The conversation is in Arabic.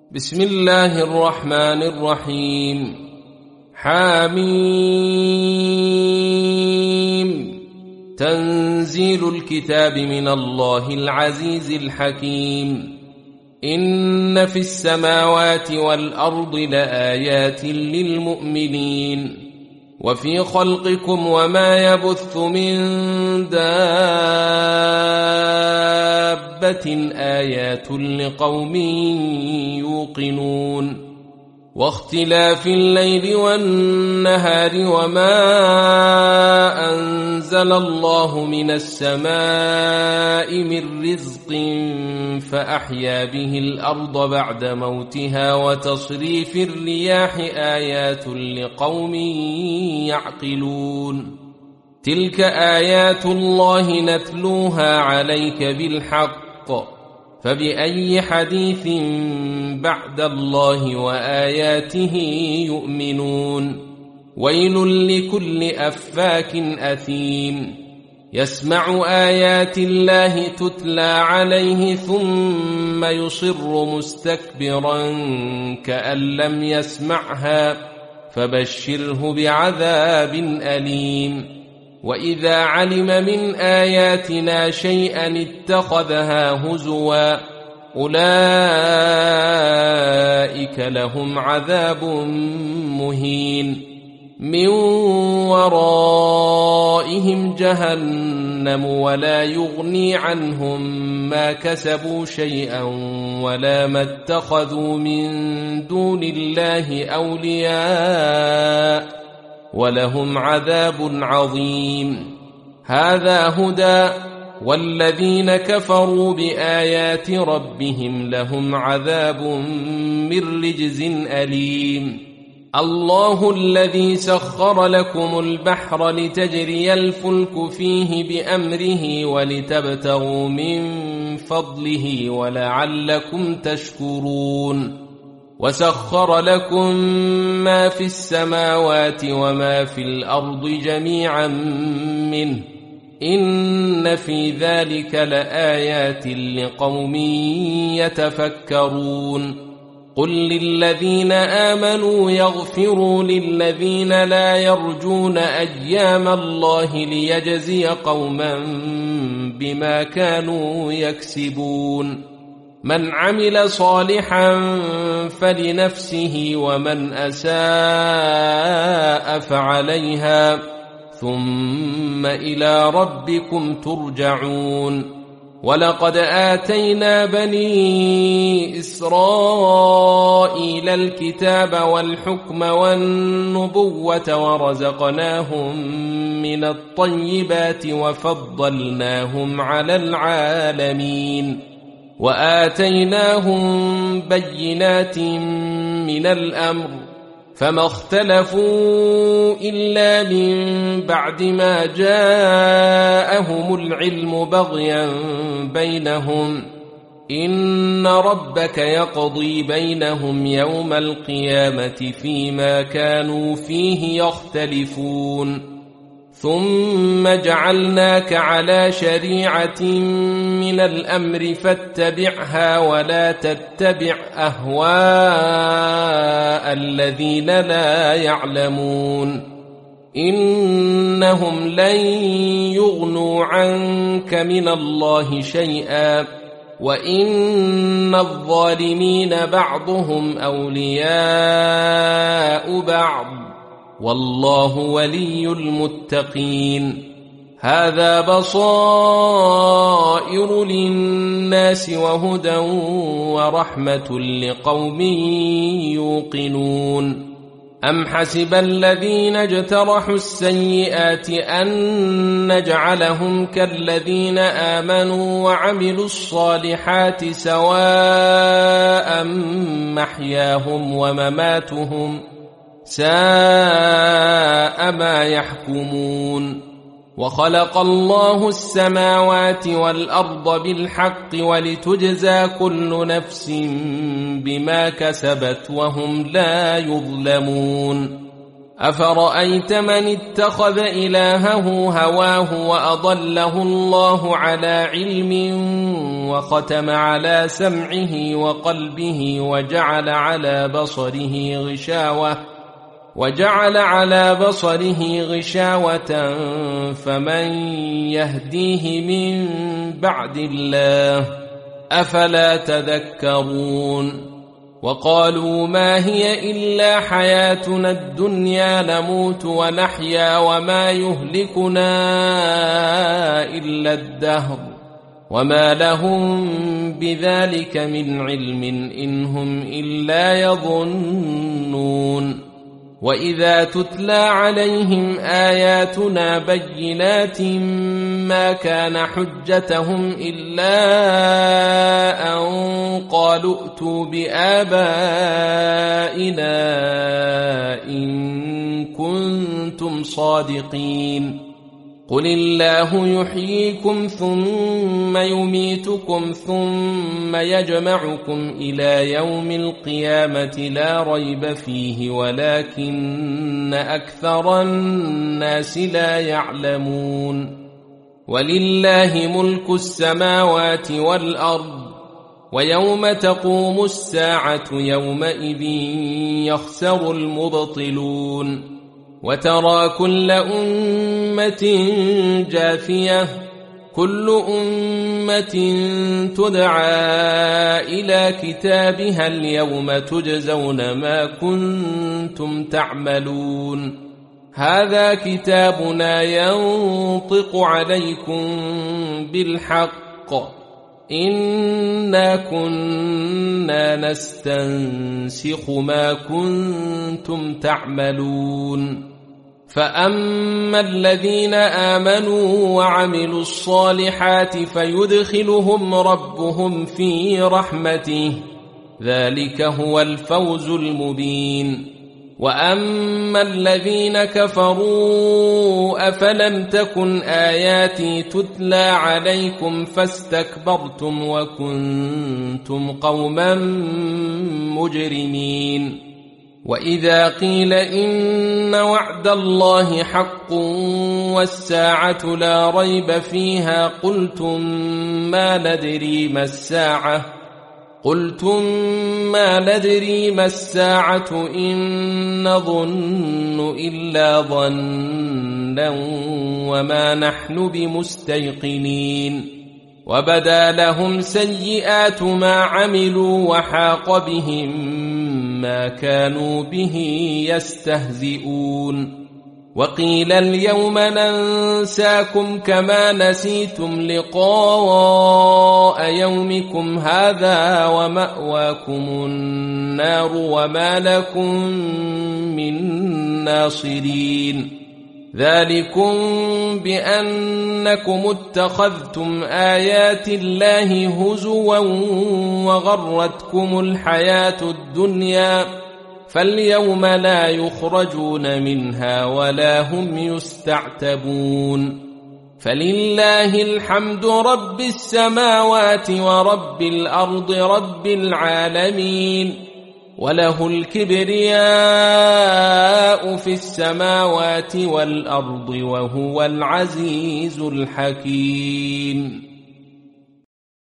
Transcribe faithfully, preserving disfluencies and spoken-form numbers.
بسم الله الرحمن الرحيم. حميم. تنزيل الكتاب من الله العزيز الحكيم. إن في السماوات والأرض لآيات للمؤمنين وفي خلقكم وما يبث من دابة آيات لقوم يوقنون واختلاف الليل والنهار وما أنزل الله من السماء من رزق فأحيا به الأرض بعد موتها وتصريف الرياح آيات لقوم يعقلون. تلك آيات الله نتلوها عليك بالحق فبأي حديث بعد الله وآياته يؤمنون. ويل لكل أفاك أثيم يسمع آيات الله تتلى عليه ثم يصر مستكبرا كأن لم يسمعها فبشره بعذاب أليم. وإذا علم من آياتنا شيئا اتخذها هزوا أولئك لهم عذاب مهين من ورائهم جهنم ولا يغني عنهم ما كسبوا شيئا ولا ما اتخذوا من دون الله أولياء ولهم عذاب عظيم. هذا هدى والذين كفروا بآيات ربهم لهم عذاب من رجز أليم. الله الذي سخر لكم البحر لتجري الفلك فيه بأمره ولتبتغوا من فضله ولعلكم تشكرون. وسخر لكم ما في السماوات وما في الأرض جميعا منه إن في ذلك لآيات لقوم يتفكرون. قل للذين آمنوا يغفروا للذين لا يرجون أيام الله ليجزي قوما بما كانوا يكسبون. من عمل صالحا فلنفسه ومن أساء فعليها ثم إلى ربكم ترجعون. ولقد آتينا بني إسرائيل الكتاب والحكم والنبوة ورزقناهم من الطيبات وفضلناهم على العالمين وآتيناهم بينات من الأمر فما اختلفوا إلا من بعد ما جاءهم العلم بغيا بينهم إن ربك يقضي بينهم يوم القيامة فيما كانوا فيه يختلفون. ثم جعلناك على شريعة من الأمر فاتبعها ولا تتبع أهواء الذين لا يعلمون إنهم لن يغنوا عنك من الله شيئا وإن الظالمين بعضهم أولياء بعض والله ولي المتقين. هذا بصائر للناس وهدى ورحمة لقوم يوقنون. أم حسب الذين اجترحوا السيئات أن نجعلهم كالذين آمنوا وعملوا الصالحات سواء محياهم ومماتهم ساء ما يحكمون. وخلق الله السماوات والأرض بالحق ولتجزى كل نفس بما كسبت وهم لا يظلمون. أفرأيت من اتخذ إلهه هواه وأضله الله على علم وختم على سمعه وقلبه وجعل على بصره غشاوة وجعل على بصره غشاوة فمن يهديه من بعد الله أفلا تذكرون وقالوا ما هي إلا حياتنا الدنيا نموت ونحيا وما يهلكنا إلا الدهر وما لهم بذلك من علم إن هم إلا يظنون وإذا تتلى عليهم آياتنا بينات ما كان حجتهم إلا أن قالوا ائتوا بآبائنا إن كنتم صادقين قل الله يحييكم ثم يميتكم ثم يجمعكم إلى يوم القيامة لا ريب فيه ولكن أكثر الناس لا يعلمون ولله ملك السماوات والأرض ويوم تقوم الساعة يومئذ يخسر المبطلون وترى كل أمة جاثية كل أمة تدعى إلى كتابها اليوم تجزون ما كنتم تعملون هذا كتابنا ينطق عليكم بالحق إنا كنا نستنسخ ما كنتم تعملون فأما الذين آمنوا وعملوا الصالحات فيدخلهم ربهم في رحمته ذلك هو الفوز المبين وأما الذين كفروا أفلم تكن آياتي تتلى عليكم فاستكبرتم وكنتم قوما مجرمين وإذا قيل إن وعد الله حق والساعة لا ريب فيها قلتم ما ندري ما الساعة قلتم ما ندري ما الساعة إن نظن إلا ظنا وما نحن بمستيقنين وبدا لهم سيئات ما عملوا وحاق بهم ما كانوا به يستهزئون وقيل اليوم ننساكم كما نسيتم لقاء يومكم هذا ومأواكم النار وما لكم من ناصرين ذلكم بأنكم اتخذتم آيات الله هزوا وغرتكم الحياة الدنيا فاليوم لا يخرجون منها ولا هم يستعتبون فلله الحمد رب السماوات ورب الأرض رب العالمين وله الكبرياء في السماوات والأرض وهو العزيز الحكيم